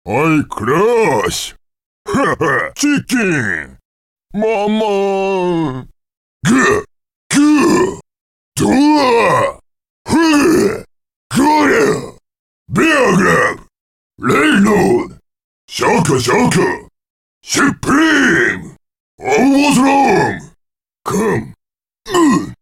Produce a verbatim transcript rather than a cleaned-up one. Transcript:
I crush! Haha, chicken! Mama! G! G! Dua! H! Gloria! Bear Grab! Reynolds! Shaka Shaka! Supreme! Almost wrong! Come! Mm.